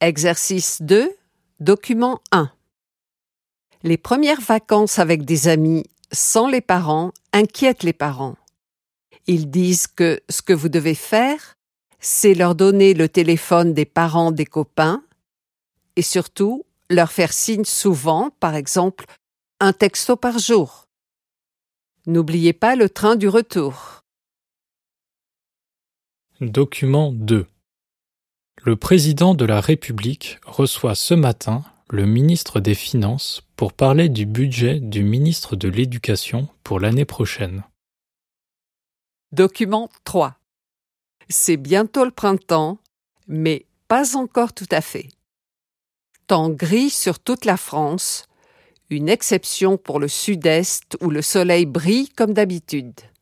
Exercice 2, document 1. Les premières vacances avec des amis sans les parents inquiètent les parents. Ils disent que ce que vous devez faire, c'est leur donner le téléphone des parents des copains et surtout leur faire signe souvent, par exemple, un texto par jour. N'oubliez pas le train du retour. Document 2. Le président de la République reçoit ce matin le ministre des Finances pour parler du budget du ministre de l'Éducation pour l'année prochaine. Document 3. C'est bientôt le printemps, mais pas encore tout à fait. Temps gris sur toute la France, une exception pour le sud-est où le soleil brille comme d'habitude.